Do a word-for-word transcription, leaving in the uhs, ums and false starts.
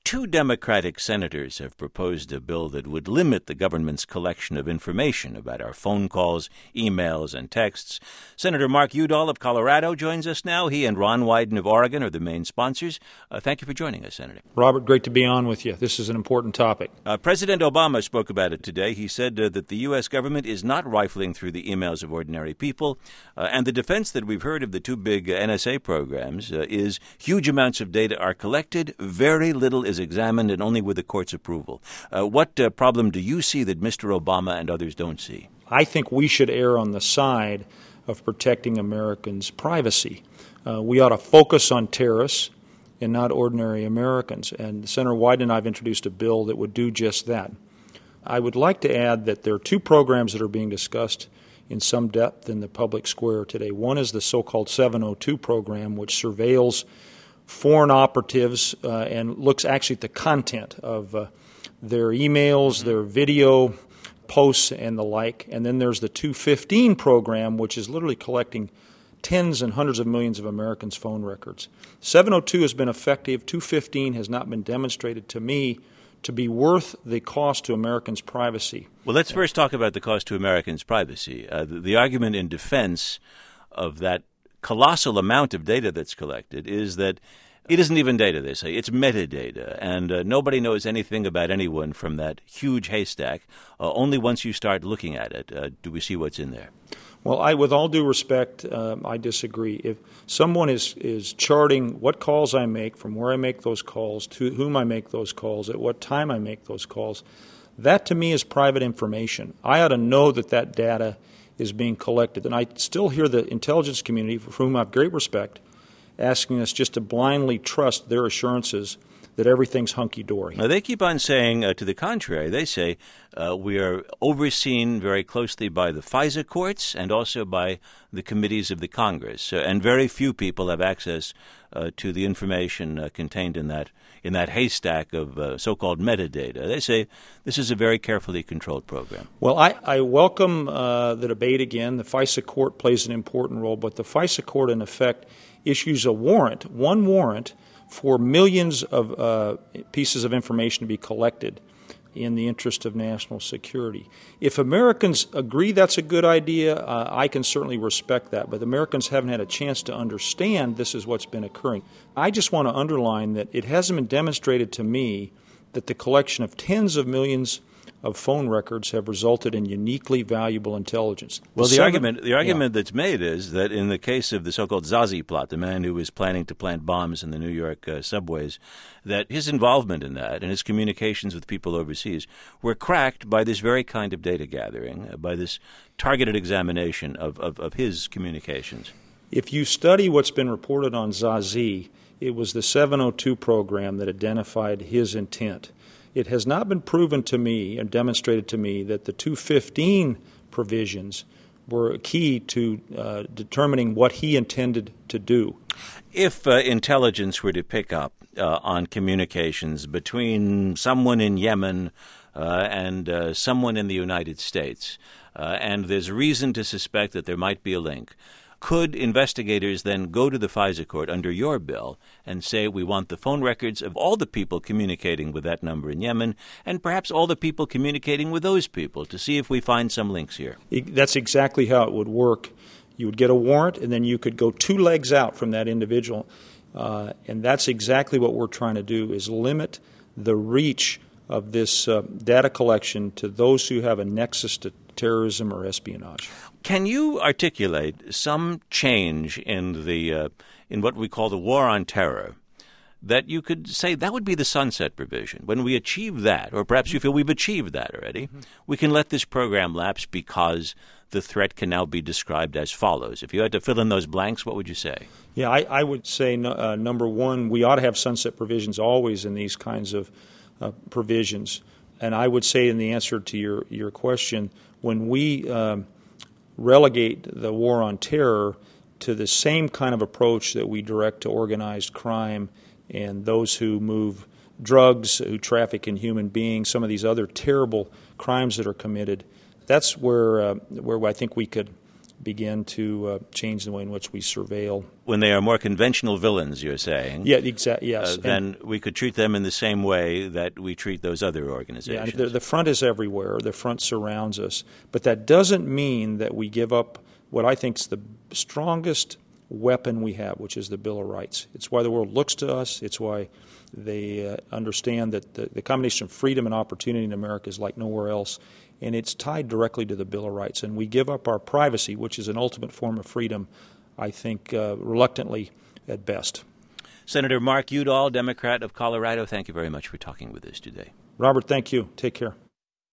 two Democratic senators have proposed a bill that would limit the government's collection of information about our phone calls, emails, and texts. Senator Mark Udall of Colorado joins us now. He and Ron Wyden of Oregon are the main sponsors. Uh, thank you for joining us, Senator. Robert, great to be on with you. This is an important topic. Uh, President Obama spoke about it today. He said uh, that the U S government is not rifling through the emails of ordinary people, uh, and the defense that we've heard of the two big uh, N S A programs uh, is huge amounts of data are collected, very little is examined, and only with the court's approval. Uh, what uh, problem do you see that Mister Obama and others don't see? I think we should err on the side of protecting Americans' privacy. Uh, we ought to focus on terrorists and not ordinary Americans. And Senator Wyden and I have introduced a bill that would do just that. I would like to add that there are two programs that are being discussed in some depth in the public square today. One is the so-called seven oh two program, which surveils foreign operatives uh, and looks actually at the content of uh, their emails, their video posts, and the like. And then there's the two fifteen program, which is literally collecting tens and hundreds of millions of Americans' phone records. seven oh two has been effective. two fifteen has not been demonstrated to me to be worth the cost to Americans' privacy. Well, let's first talk about the cost to Americans' privacy. Uh, the, the argument in defense of that colossal amount of data that's collected is that it isn't even data, they say. It's metadata, and uh, nobody knows anything about anyone from that huge haystack. Uh, only once you start looking at it uh, do we see what's in there. Well, I, with all due respect, um, I disagree. If someone is, is charting what calls I make, from where I make those calls, to whom I make those calls, at what time I make those calls, that to me is private information. I ought to know that that data is being collected. And I still hear the intelligence community, for whom I have great respect, asking us just to blindly trust their assurances that everything's hunky-dory. Now, they keep on saying uh, to the contrary. They say uh, we are overseen very closely by the FISA courts and also by the committees of the Congress, uh, and very few people have access uh, to the information uh, contained in that in that haystack of uh, so-called metadata. They say this is a very carefully controlled program. Well, I, I welcome uh, the debate again. The FISA court plays an important role, but the FISA court, in effect, issues a warrant, one warrant, for millions of uh, pieces of information to be collected in the interest of national security. If Americans agree that's a good idea, uh, I can certainly respect that, but Americans haven't had a chance to understand this is what's been occurring. I just want to underline that it hasn't been demonstrated to me that the collection of tens of millions of phone records have resulted in uniquely valuable intelligence. Well, the, the seven, argument the argument yeah. that's made is that in the case of the so-called Zazi plot, the man who was planning to plant bombs in the New York uh, subways, that his involvement in that and his communications with people overseas were cracked by this very kind of data gathering, uh, by this targeted examination of, of, of his communications. If you study what's been reported on Zazi, it was the seven oh two program that identified his intent. It has not been proven to me and demonstrated to me that the two fifteen provisions were key to uh, determining what he intended to do. If uh, intelligence were to pick up uh, on communications between someone in Yemen uh, and uh, someone in the United States, uh, and there's reason to suspect that there might be a link, could investigators then go to the FISA court under your bill and say we want the phone records of all the people communicating with that number in Yemen and perhaps all the people communicating with those people to see if we find some links here? That's exactly how it would work. You would get a warrant, and then you could go two legs out from that individual. Uh, and that's exactly what we're trying to do, is limit the reach of this uh, data collection to those who have a nexus to terrorism or espionage. Can you articulate some change in the uh, in what we call the war on terror that you could say that would be the sunset provision? When we achieve that, or perhaps you feel we've achieved that already, mm-hmm. we can let this program lapse because the threat can now be described as follows. If you had to fill in those blanks, what would you say? Yeah, I, I would say, uh, number one, we ought to have sunset provisions always in these kinds of uh, provisions. And I would say in the answer to your, your question, when we um, relegate the war on terror to the same kind of approach that we direct to organized crime and those who move drugs, who traffic in human beings, some of these other terrible crimes that are committed, that's where uh, where I think we could begin to uh, change the way in which we surveil. When they are more conventional villains, you're saying? Yeah, exactly. Yes. Uh, then and, we could treat them in the same way that we treat those other organizations. Yeah, the, the front is everywhere. The front surrounds us. But that doesn't mean that we give up what I think is the strongest weapon we have, which is the Bill of Rights. It's why the world looks to us. It's why they uh, understand that the, the combination of freedom and opportunity in America is like nowhere else. And it's tied directly to the Bill of Rights. And we give up our privacy, which is an ultimate form of freedom, I think, uh, reluctantly at best. Senator Mark Udall, Democrat of Colorado, thank you very much for talking with us today. Robert, thank you. Take care.